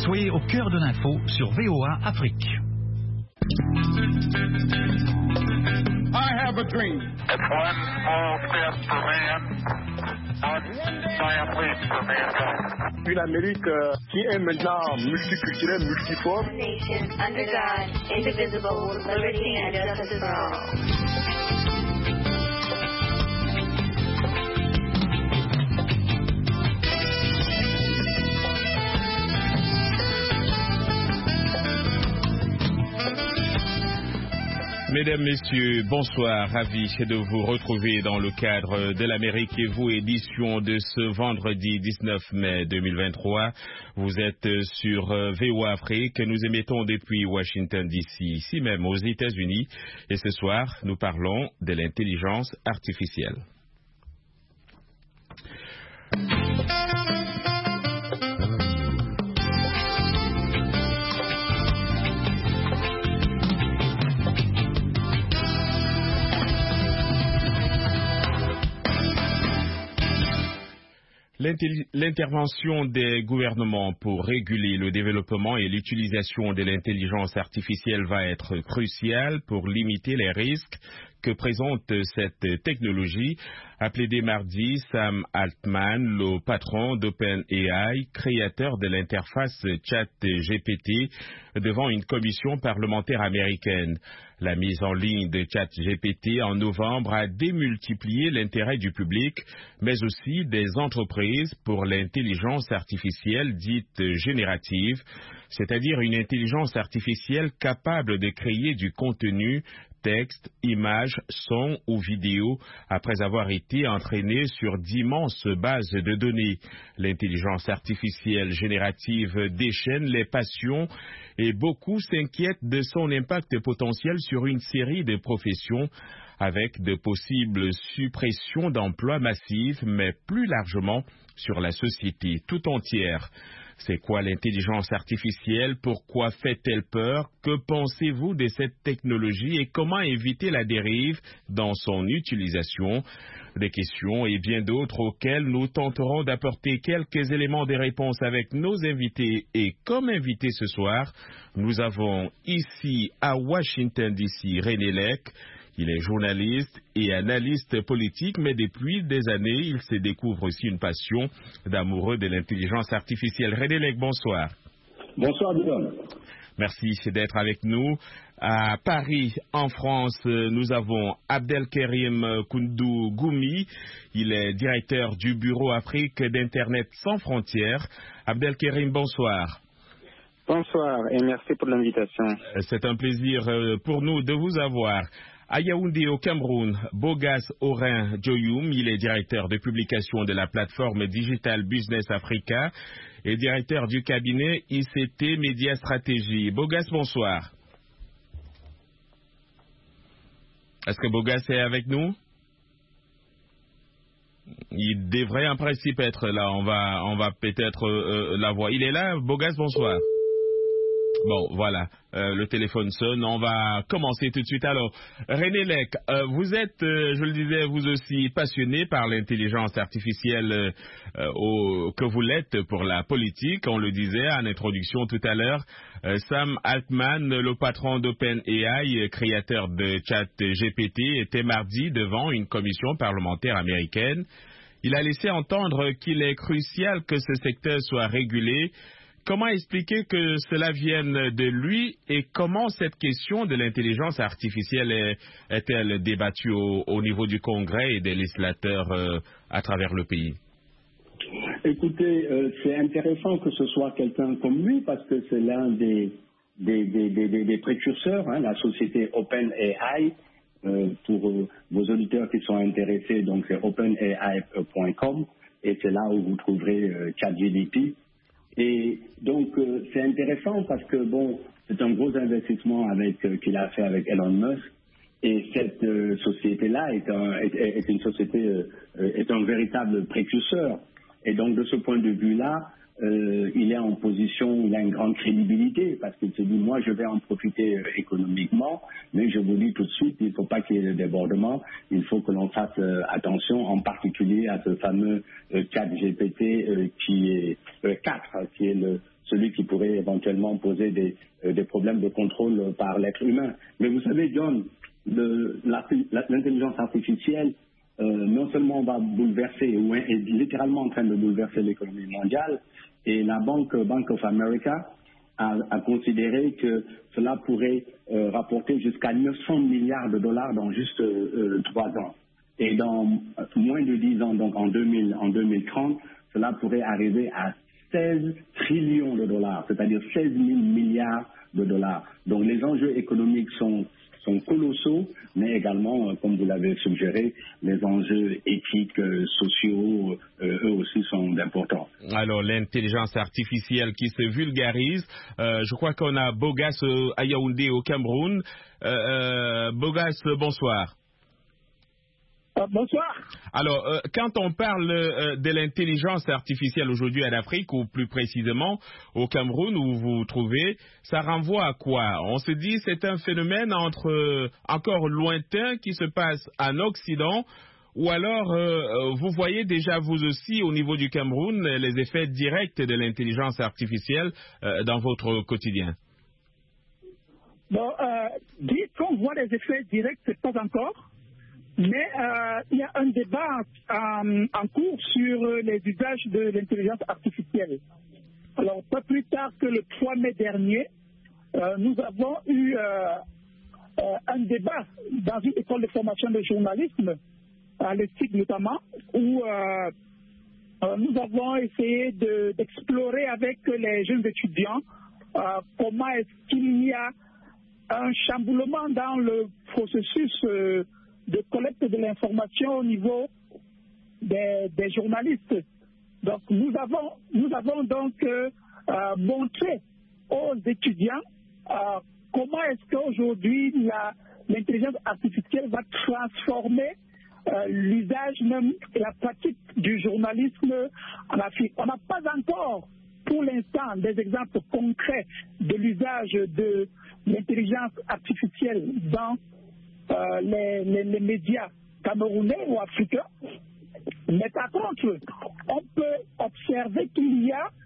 Soyez au cœur de l'info sur VOA Afrique. I have a dream. It's one small step for man, one giant leap for mankind. Une Amérique qui est maintenant multiculturelle, multiforme. Nation under God, indivisible, with liberty and justice for all. Mesdames, Messieurs, bonsoir, ravi de vous retrouver dans le cadre de l'Amérique et vous, édition de ce vendredi 19 mai 2023. Vous êtes sur VOA Afrique, nous émettons depuis Washington DC, ici même aux États-Unis, et ce soir, nous parlons de l'intelligence artificielle. L'intervention des gouvernements pour réguler le développement et l'utilisation de l'intelligence artificielle va être cruciale pour limiter les risques que présente cette technologie, a plaidé mardi Sam Altman, le patron d'OpenAI, créateur de l'interface ChatGPT, devant une commission parlementaire américaine. La mise en ligne de ChatGPT en novembre a démultiplié l'intérêt du public, mais aussi des entreprises pour l'intelligence artificielle dite générative, c'est-à-dire une intelligence artificielle capable de créer du contenu, texte, images, sons ou vidéos après avoir été entraîné sur d'immenses bases de données. L'intelligence artificielle générative déchaîne les passions et beaucoup s'inquiètent de son impact potentiel sur une série de professions avec de possibles suppressions d'emplois massives, mais plus largement sur la société tout entière. C'est quoi l'intelligence artificielle? Pourquoi fait-elle peur? Que pensez-vous de cette technologie et comment éviter la dérive dans son utilisation? Des questions et bien d'autres auxquelles nous tenterons d'apporter quelques éléments de réponse avec nos invités. Et comme invité ce soir, nous avons ici à Washington DC René Lec. Il est journaliste et analyste politique, mais depuis des années, il se découvre aussi une passion d'amoureux de l'intelligence artificielle. René Lec, bonsoir. Bonsoir, Dylan. Merci d'être avec nous. À Paris, en France, nous avons Abdelkerim Koundou Goumi. Il est directeur du Bureau Afrique d'Internet sans frontières. Abdelkerim, bonsoir. Bonsoir et merci pour l'invitation. C'est un plaisir pour nous de vous avoir. À Yaoundé, au Cameroun, Bogas Orin Djoyoum, il est directeur de publication de la plateforme Digital Business Africa et directeur du cabinet ICT Média Stratégie. Bogas, bonsoir. Est-ce que Bogas est avec nous? Il devrait en principe être là. On va peut-être la voir. Il est là, Bogas, bonsoir. Bon, voilà, le téléphone sonne, on va commencer tout de suite. Alors, René Lec, vous êtes, je le disais, vous aussi passionné par l'intelligence artificielle que vous l'êtes pour la politique, on le disait en introduction tout à l'heure. Sam Altman, le patron d'OpenAI, créateur de ChatGPT, était mardi devant une commission parlementaire américaine. Il a laissé entendre qu'il est crucial que ce secteur soit régulé. Comment expliquer que cela vienne de lui et comment cette question de l'intelligence artificielle est-elle débattue au niveau du Congrès et des législateurs à travers le pays? Écoutez, c'est intéressant que ce soit quelqu'un comme lui parce que c'est l'un des précurseurs, la société OpenAI. Pour vos auditeurs qui sont intéressés, donc c'est openai.com et c'est là où vous trouverez ChatGPT. Et donc, c'est intéressant parce que, bon, c'est un gros investissement qu'il a fait avec Elon Musk. Et cette société-là est une société, est un véritable précurseur. Et donc, de ce point de vue-là, il est en position, il a une grande crédibilité parce qu'il se dit, moi, je vais en profiter économiquement, mais je vous dis tout de suite, il ne faut pas qu'il y ait de débordement, il faut que l'on fasse attention, en particulier à ce fameux ChatGPT qui est 4, qui est celui qui pourrait éventuellement poser des problèmes de contrôle par l'être humain. Mais vous savez, John, l'intelligence artificielle non seulement va bouleverser, ou est littéralement en train de bouleverser l'économie mondiale, et la Bank of America a considéré que cela pourrait rapporter jusqu'à 900 milliards de dollars dans juste 3 ans. Et dans moins de 10 ans, donc en 2030, cela pourrait arriver à 16 trillions de dollars, c'est-à-dire 16 000 milliards de dollars. Donc les enjeux économiques sont colossaux, mais également, comme vous l'avez suggéré, les enjeux éthiques, sociaux, eux aussi sont importants. Alors, l'intelligence artificielle qui se vulgarise, je crois qu'on a Bogas à Yaoundé au Cameroun. Bogas, bonsoir. Bonsoir. Alors, quand on parle de l'intelligence artificielle aujourd'hui en Afrique, ou plus précisément au Cameroun où vous vous trouvez, ça renvoie à quoi? On se dit c'est un phénomène encore lointain qui se passe en Occident, ou alors vous voyez déjà vous aussi au niveau du Cameroun les effets directs de l'intelligence artificielle dans votre quotidien? Bon, dire qu'on voit les effets directs, c'est pas encore. Mais il y a un débat en cours sur les usages de l'intelligence artificielle. Alors, pas plus tard que le 3 mai dernier, nous avons eu un débat dans une école de formation de journalisme, à l'ESTIC notamment, où nous avons essayé d'explorer avec les jeunes étudiants comment est-ce qu'il y a un chamboulement dans le processus de collecte de l'information au niveau des journalistes. Donc nous avons donc montré aux étudiants comment est-ce qu'aujourd'hui l'intelligence artificielle va transformer l'usage même et la pratique du journalisme en Afrique. On n'a pas encore pour l'instant des exemples concrets de l'usage de l'intelligence artificielle dans les médias camerounais ou africains. Mais par contre, on peut observer qu'il y a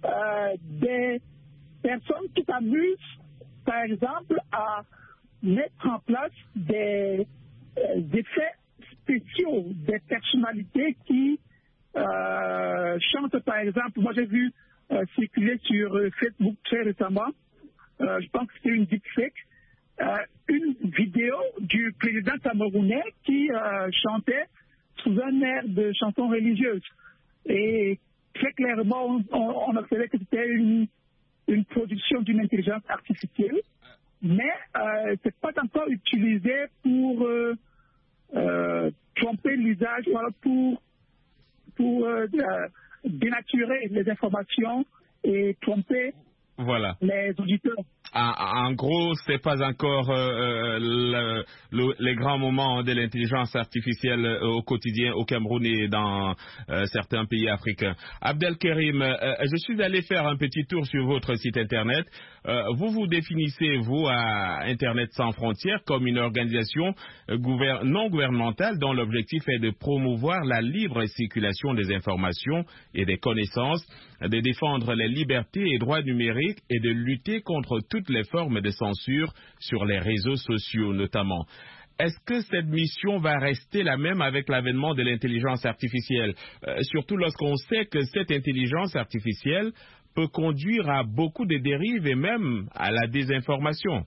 des personnes qui s'amusent, par exemple, à mettre en place des effets spéciaux, des personnalités qui chantent, par exemple. Moi, j'ai vu circuler sur Facebook très récemment, je pense que c'était une deepfake, une vidéo du président camerounais qui chantait sous un air de chanson religieuse. Et très clairement, on observait que c'était une production d'une intelligence artificielle, mais ce n'est pas encore utilisé pour tromper l'usage, ou alors pour dénaturer les informations et tromper les auditeurs. En gros, c'est pas encore les grands moments de l'intelligence artificielle au quotidien au Cameroun et dans certains pays africains. Abdelkarim, je suis allé faire un petit tour sur votre site internet. Vous vous définissez, vous, à Internet sans frontières, comme une organisation non gouvernementale dont l'objectif est de promouvoir la libre circulation des informations et des connaissances, de défendre les libertés et droits numériques et de lutter contre toutes les formes de censure sur les réseaux sociaux notamment. Est-ce que cette mission va rester la même avec l'avènement de l'intelligence artificielle, surtout lorsqu'on sait que cette intelligence artificielle peut conduire à beaucoup de dérives et même à la désinformation?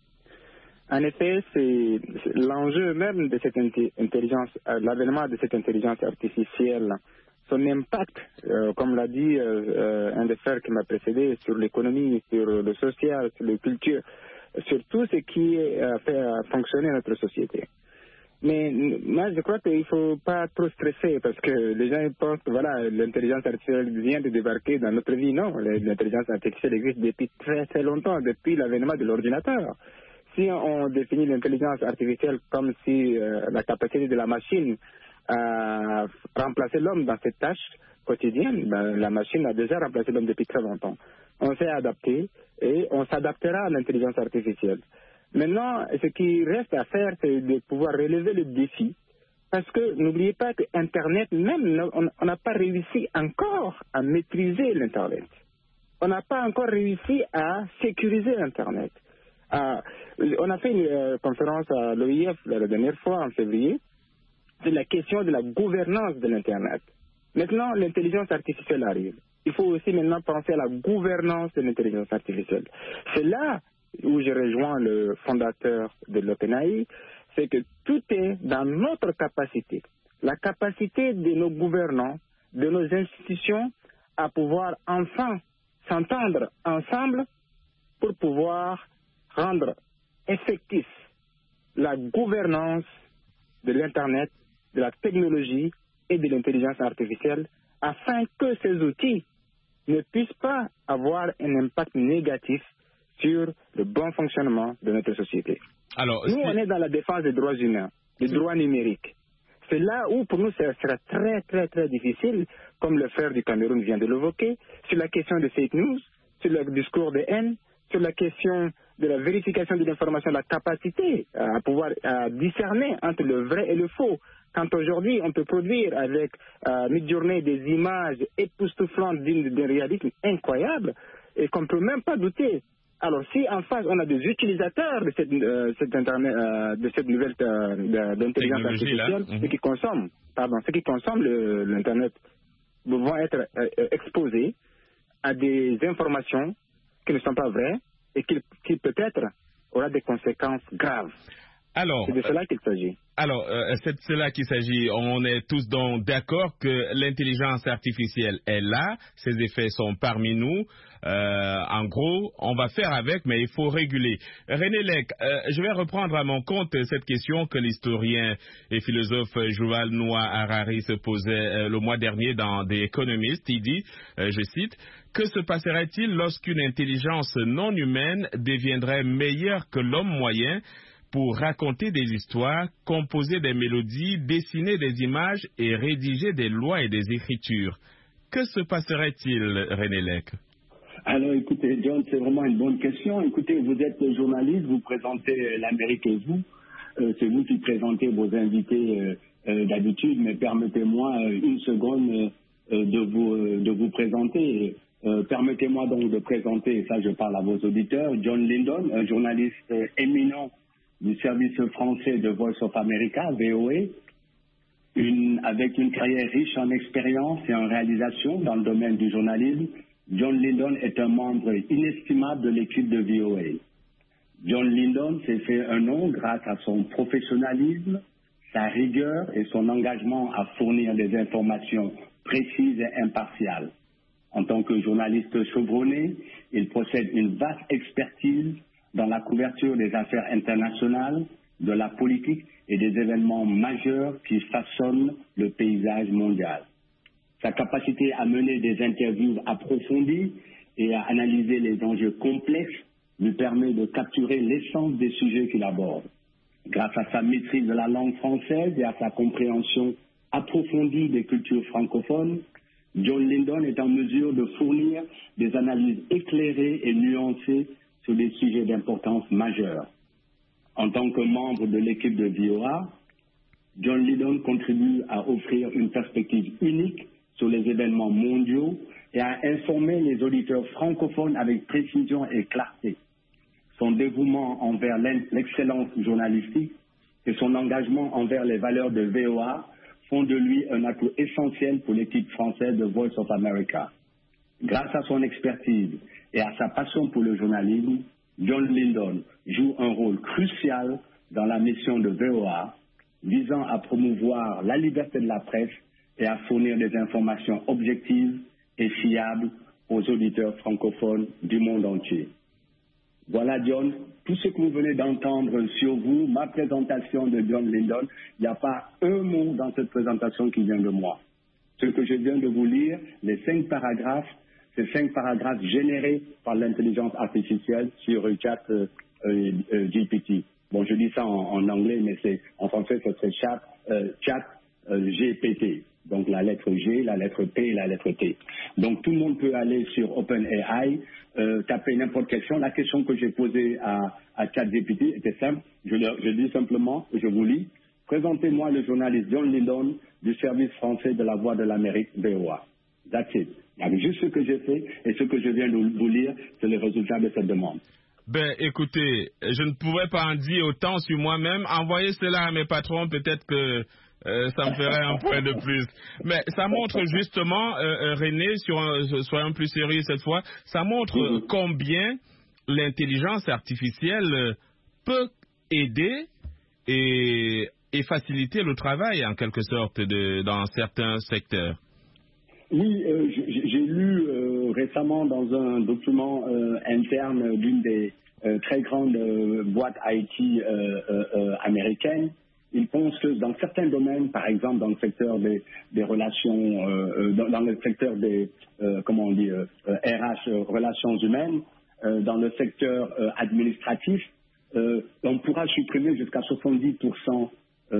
En effet, c'est l'enjeu même de cette intelligence, l'avènement de cette intelligence artificielle, son impact, comme l'a dit un des frères qui m'a précédé, sur l'économie, sur le social, sur la culture, sur tout ce qui fait fonctionner notre société. Mais moi, je crois qu'il ne faut pas trop stresser parce que les gens pensent que voilà, l'intelligence artificielle vient de débarquer dans notre vie. Non, l'intelligence artificielle existe depuis très très longtemps, depuis l'avènement de l'ordinateur. Si on définit l'intelligence artificielle comme si la capacité de la machine à remplacer l'homme dans ses tâches quotidiennes, ben, la machine a déjà remplacé l'homme depuis très longtemps. On s'est adapté et on s'adaptera à l'intelligence artificielle. Maintenant, ce qui reste à faire, c'est de pouvoir relever le défi. Parce que n'oubliez pas que Internet, même, on n'a pas réussi encore à maîtriser l'Internet. on n'a pas encore réussi à sécuriser Internet. On a fait une conférence à l'OIF la dernière fois, en février, sur la question de la gouvernance de l'Internet. Maintenant, l'intelligence artificielle arrive. Il faut aussi maintenant penser à la gouvernance de l'intelligence artificielle. C'est là où je rejoins le fondateur de l'OpenAI, c'est que tout est dans notre capacité. La capacité de nos gouvernants, de nos institutions, à pouvoir enfin s'entendre ensemble pour pouvoir rendre effectif la gouvernance de l'Internet, de la technologie et de l'intelligence artificielle, afin que ces outils ne puissent pas avoir un impact négatif sur le bon fonctionnement de notre société. Alors, nous, on est dans la défense des droits humains, des droits numériques. C'est là où, pour nous, ça sera très, très, très difficile, comme le frère du Cameroun vient de l'évoquer, sur la question des fake news, sur le discours de haine, sur la question de la vérification de l'information, la capacité à pouvoir discerner entre le vrai et le faux. Quand aujourd'hui, on peut produire avec Midjourney des images époustouflantes d'un réalisme incroyable et qu'on ne peut même pas douter. Alors, si en face, on a des utilisateurs de cette nouvelle d'intelligence artificielle, ceux qui consomment l'Internet vont être exposés à des informations qui ne sont pas vraies et qui peut-être aura des conséquences graves. Alors, c'est de cela qu'il s'agit. Alors, c'est de cela qu'il s'agit. On est tous donc d'accord que l'intelligence artificielle est là, ses effets sont parmi nous. En gros, on va faire avec, mais il faut réguler. René Lec, je vais reprendre à mon compte cette question que l'historien et philosophe Yuval Noah Harari se posait le mois dernier dans The Economist. Il dit, je cite, « Que se passerait-il lorsqu'une intelligence non humaine deviendrait meilleure que l'homme moyen ?» pour raconter des histoires, composer des mélodies, dessiner des images et rédiger des lois et des écritures. Que se passerait-il, René Lec? Alors, écoutez, John, c'est vraiment une bonne question. Écoutez, vous êtes journaliste, vous présentez l'Amérique et vous. C'est vous qui présentez vos invités d'habitude, mais permettez-moi une seconde de vous présenter. Permettez-moi donc de présenter, et ça je parle à vos auditeurs, John Lindon, un journaliste éminent du service français de Voice of America, VOA, avec une carrière riche en expérience et en réalisation dans le domaine du journalisme. John Lindon est un membre inestimable de l'équipe de VOA. John Lindon s'est fait un nom grâce à son professionnalisme, sa rigueur et son engagement à fournir des informations précises et impartiales. En tant que journaliste chevronné, il possède une vaste expertise dans la couverture des affaires internationales, de la politique et des événements majeurs qui façonnent le paysage mondial. Sa capacité à mener des interviews approfondies et à analyser les enjeux complexes lui permet de capturer l'essence des sujets qu'il aborde. Grâce à sa maîtrise de la langue française et à sa compréhension approfondie des cultures francophones, John Lindon est en mesure de fournir des analyses éclairées et nuancées sur des sujets d'importance majeure. En tant que membre de l'équipe de VOA, John Lindon contribue à offrir une perspective unique sur les événements mondiaux et à informer les auditeurs francophones avec précision et clarté. Son dévouement envers l'excellence journalistique et son engagement envers les valeurs de VOA font de lui un atout essentiel pour l'équipe française de Voice of America. Grâce à son expertise et à sa passion pour le journalisme, John Lindon joue un rôle crucial dans la mission de VOA, visant à promouvoir la liberté de la presse et à fournir des informations objectives et fiables aux auditeurs francophones du monde entier. Voilà, John, tout ce que vous venez d'entendre sur vous, ma présentation de John Lindon, il n'y a pas un mot dans cette présentation qui vient de moi. Ce que je viens de vous lire, les 5 paragraphes, c'est 5 paragraphes générés par l'intelligence artificielle sur chat GPT. Bon, je dis ça en anglais, mais en français, ce serait chat GPT. Donc la lettre G, la lettre P et la lettre T. Donc tout le monde peut aller sur OpenAI, taper n'importe quelle question. La question que j'ai posée à ChatGPT était simple. Je dis simplement, je vous lis. Présentez-moi le journaliste John Lindon du service français de la Voix de l'Amérique, VOA. That's it. Avec juste ce que j'ai fait et ce que je viens de vous lire, c'est le résultat de cette demande. Ben, écoutez, je ne pouvais pas en dire autant sur moi-même. Envoyez cela à mes patrons, peut-être que ça me ferait un point de plus. Mais ça montre justement, René, soyons plus sérieux cette fois, ça montre combien l'intelligence artificielle peut aider et faciliter le travail, en quelque sorte, dans certains secteurs. Oui, j'ai lu récemment dans un document interne d'une des très grandes boîtes IT américaines. Ils pensent que dans certains domaines, par exemple dans le secteur des relations, dans le secteur des RH, relations humaines, dans le secteur administratif, on pourra supprimer jusqu'à 70%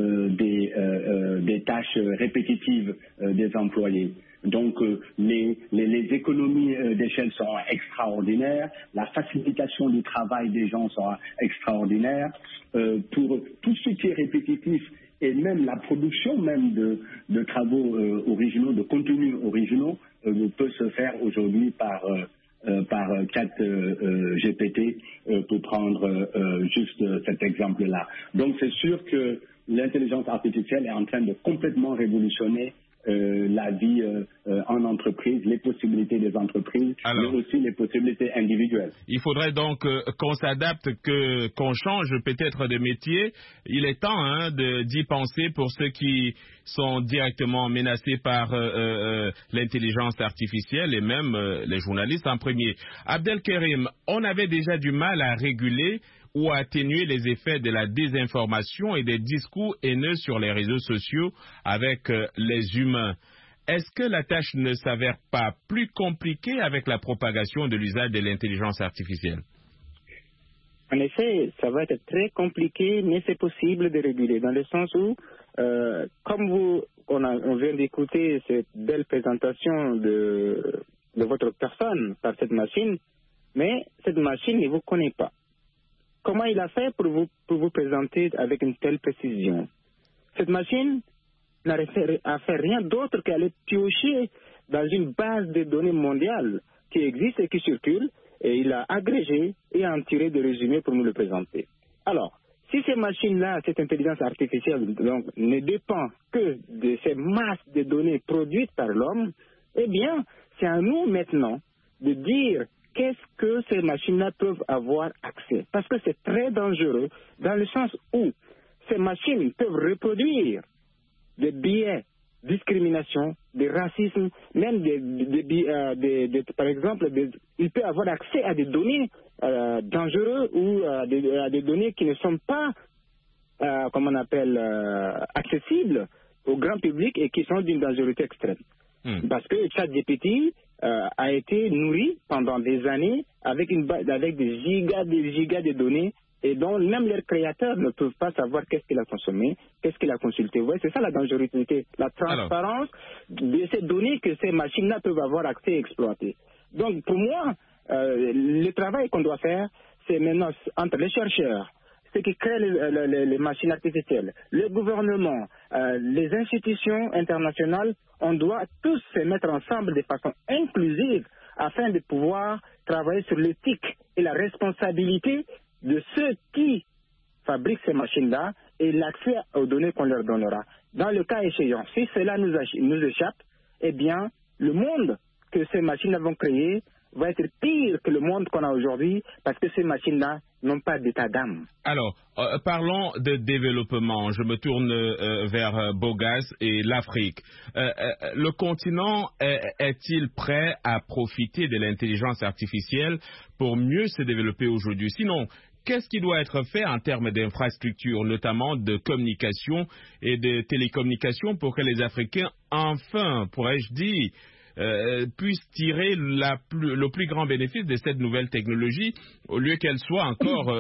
des tâches répétitives des employés. Donc les économies d'échelle seront extraordinaires, la facilitation du travail des gens sera extraordinaire. Pour tout ce qui est répétitif et même la production même de travaux originaux, de contenus originaux, peut se faire aujourd'hui par GPT, pour prendre juste cet exemple-là. Donc c'est sûr que l'intelligence artificielle est en train de complètement révolutionner la vie en entreprise, les possibilités des entreprises, mais aussi les possibilités individuelles. Il faudrait donc qu'on s'adapte, qu'on change peut-être de métier. Il est temps d'y penser pour ceux qui sont directement menacés par l'intelligence artificielle et même les journalistes en premier. Abdelkerim, on avait déjà du mal à réguler ou à atténuer les effets de la désinformation et des discours haineux sur les réseaux sociaux avec les humains. Est-ce que la tâche ne s'avère pas plus compliquée avec la propagation de l'usage de l'intelligence artificielle? En effet, ça va être très compliqué, mais c'est possible de réguler, dans le sens où, comme on vient d'écouter cette belle présentation de votre personne par cette machine, mais cette machine ne vous connaît pas. Comment il a fait pour vous présenter avec une telle précision? Cette machine n'a fait rien d'autre qu'aller piocher dans une base de données mondiale qui existe et qui circule, et il a agrégé et en tiré des résumés pour nous le présenter. Alors, si ces machines-là, cette intelligence artificielle, donc, ne dépend que de ces masses de données produites par l'homme, eh bien, c'est à nous maintenant de dire qu'est-ce que ces machines-là peuvent avoir accès. Parce que c'est très dangereux dans le sens où ces machines peuvent reproduire des biais, discrimination, des racismes, même par exemple, il peut avoir accès à des données dangereuses ou à des données qui ne sont pas, accessibles au grand public et qui sont d'une dangerosité extrême. Parce que ChatGPT a été nourri pendant des années avec des gigas de données et dont même leurs créateurs ne peuvent pas savoir qu'est-ce qu'il a consommé, qu'est-ce qu'il a consulté. Vous voyez, c'est ça la dangerosité, la transparence de ces données que ces machines-là peuvent avoir accès et exploiter. Donc pour moi, le travail qu'on doit faire, c'est maintenant entre les chercheurs, ceux qui créent les machines artificielles, le gouvernement, les institutions internationales, on doit tous se mettre ensemble de façon inclusive afin de pouvoir travailler sur l'éthique et la responsabilité de ceux qui fabriquent ces machines-là et l'accès aux données qu'on leur donnera. Dans le cas échéant, si cela nous échappe, eh bien, le monde que ces machines-là vont créer va être pire que le monde qu'on a aujourd'hui parce que ces machines-là n'ont pas d'état d'âme. Alors, parlons de développement. Je me tourne vers Bogas et l'Afrique. Le continent est-il prêt à profiter de l'intelligence artificielle pour mieux se développer aujourd'hui? Sinon, qu'est-ce qui doit être fait en termes d'infrastructures, notamment de communication et de télécommunications pour que les Africains, enfin, pourrais-je dire, puissent tirer le plus grand bénéfice de cette nouvelle technologie au lieu qu'elle soit encore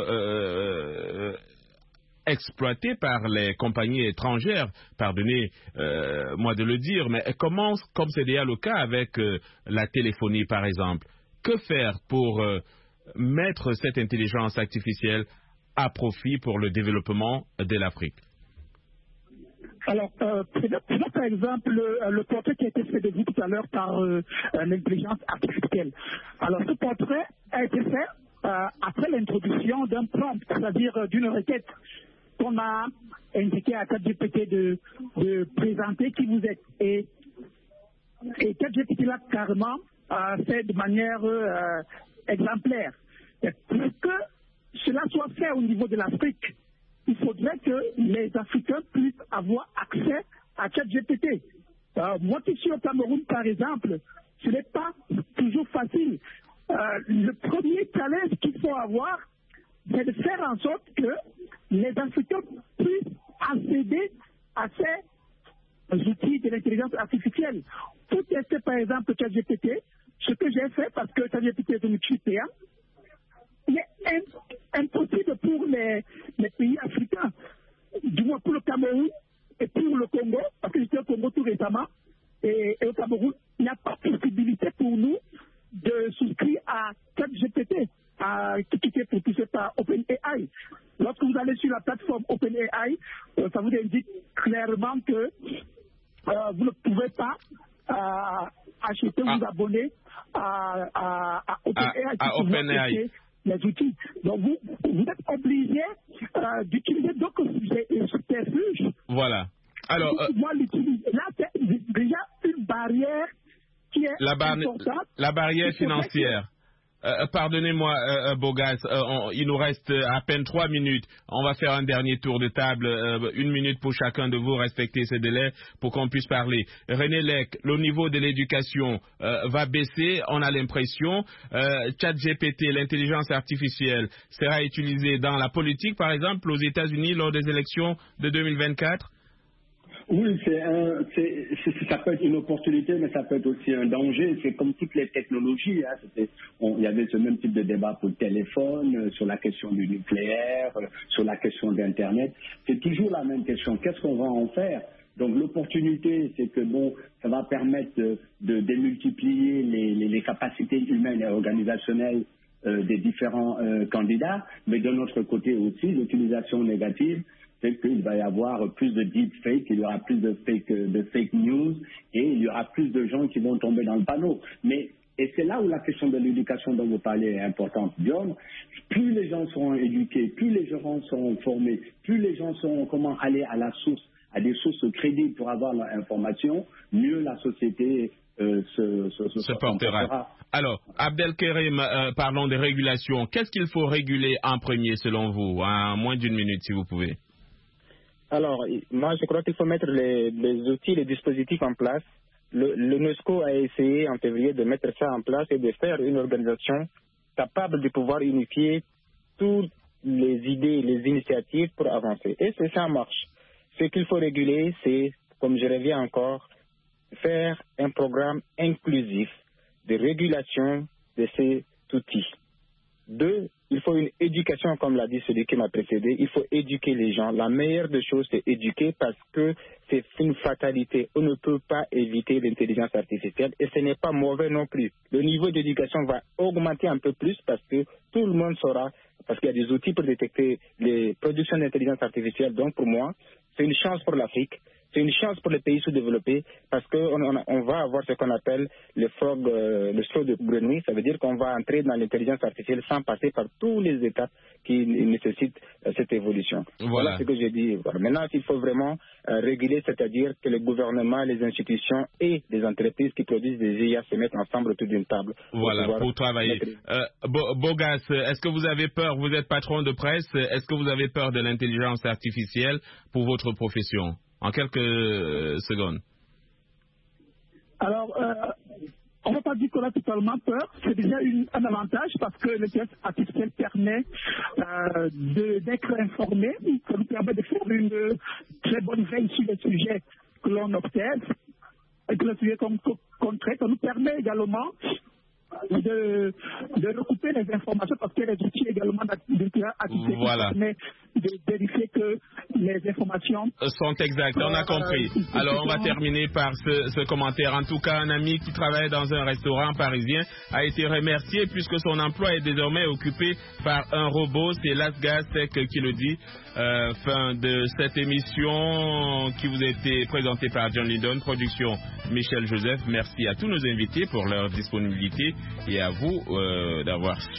exploitée par les compagnies étrangères, pardonnez-moi de le dire, mais comme c'est déjà le cas avec la téléphonie par exemple. Que faire pour mettre cette intelligence artificielle à profit pour le développement de l'Afrique? Alors, prenons par exemple le portrait qui a été fait de vous tout à l'heure par l'intelligence artificielle. Alors, ce portrait a été fait après l'introduction d'un prompt, c'est-à-dire d'une requête qu'on a indiqué à ChatGPT de présenter qui vous êtes. Et ChatGPT l'a carrément fait de manière exemplaire. Et pour que cela soit fait au niveau de l'Afrique, il faudrait que les Africains puissent avoir accès à ChatGPT. Moi qui suis au Cameroun, par exemple, ce n'est pas toujours facile. Le premier challenge qu'il faut avoir, c'est de faire en sorte que les Africains puissent accéder à ces outils de l'intelligence artificielle. Pour tester, par exemple, ChatGPT, ce que j'ai fait, parce que ChatGPT est un outil payant, il est impossible pour les pays africains, du moins pour le Cameroun et pour le Congo, parce que j'étais au Congo tout récemment, et au Cameroun, il n'y a pas de possibilité pour nous de souscrire à ChatGPT, qui est propulsé par OpenAI. Lorsque vous allez sur la plateforme OpenAI, ça vous indique clairement que vous ne pouvez pas acheter ou vous abonner à OpenAI. Les outils. Donc, vous êtes obligé d'utiliser d'autres subterfuges. Voilà. Alors, pour pouvoir l'utiliser. Là, c'est déjà une barrière qui est importante. La barrière financière. Pardonnez-moi, Bogas, il nous reste à peine 3 minutes. On va faire un dernier tour de table, 1 minute pour chacun de vous, respecter ces délais pour qu'on puisse parler. René Lec, le niveau de l'éducation va baisser, on a l'impression. ChatGPT, l'intelligence artificielle, sera utilisée dans la politique, par exemple, aux États-Unis lors des élections de 2024? Oui, ça peut être une opportunité, mais ça peut être aussi un danger. C'est comme toutes les technologies. Il y avait ce même type de débat pour le téléphone, sur la question du nucléaire, sur la question d'Internet. C'est toujours la même question. Qu'est-ce qu'on va en faire? Donc l'opportunité, c'est que ça va permettre de démultiplier les capacités humaines et organisationnelles des différents candidats, mais de notre côté aussi, l'utilisation négative, c'est qu'il va y avoir plus de deepfake, il y aura plus de fake news et il y aura plus de gens qui vont tomber dans le panneau. Et c'est là où la question de l'éducation dont vous parlez est importante. John, plus les gens seront éduqués, plus les gens seront formés, plus les gens sauront comment aller à la source, à des sources crédibles pour avoir leur information, mieux la société se portera. Alors, Abdelkerim, parlons des régulations. Qu'est-ce qu'il faut réguler en premier selon vous? En moins d'1 minute, si vous pouvez. Alors, moi, je crois qu'il faut mettre les outils, les dispositifs en place. L'UNESCO a essayé en février de mettre ça en place et de faire une organisation capable de pouvoir unifier toutes les idées, les initiatives pour avancer. Et ça marche. Ce qu'il faut réguler, c'est, comme je reviens encore, faire un programme inclusif de régulation de ces outils. 2, il faut une éducation, comme l'a dit celui qui m'a précédé. Il faut éduquer les gens. La meilleure des choses, c'est éduquer parce que c'est une fatalité. On ne peut pas éviter l'intelligence artificielle et ce n'est pas mauvais non plus. Le niveau d'éducation va augmenter un peu plus parce que tout le monde saura, parce qu'il y a des outils pour détecter les productions d'intelligence artificielle. Donc pour moi, c'est une chance pour l'Afrique. C'est une chance pour les pays sous-développés parce qu'on va avoir ce qu'on appelle le saut de grenouille. Ça veut dire qu'on va entrer dans l'intelligence artificielle sans passer par tous les étapes qui nécessitent cette évolution. Voilà ce que j'ai dit. Voilà. Maintenant, il faut vraiment réguler, c'est-à-dire que le gouvernement, les institutions et les entreprises qui produisent des IA se mettent ensemble autour d'une table. Pour travailler. Bogas, est-ce que vous avez peur? Vous êtes patron de presse. Est-ce que vous avez peur de l'intelligence artificielle pour votre profession? En quelques secondes. Alors, on ne va pas dire qu'on a totalement peur. C'est déjà un avantage parce que l'intelligence artificielle permet d'être informé. Ça nous permet de faire une très bonne veille sur les sujets que l'on observe et que les sujets qu'on traite. Ça nous permet également de recouper les informations parce que les outils également d'intelligence artificielle permettent de vérifier que les informations sont exactes. On a compris. Alors, on va terminer par ce commentaire. En tout cas, un ami qui travaille dans un restaurant parisien a été remercié puisque son emploi est désormais occupé par un robot. C'est Lasgasek qui le dit. Fin de cette émission qui vous a été présentée par John Lydon, production Michel Joseph. Merci à tous nos invités pour leur disponibilité et à vous d'avoir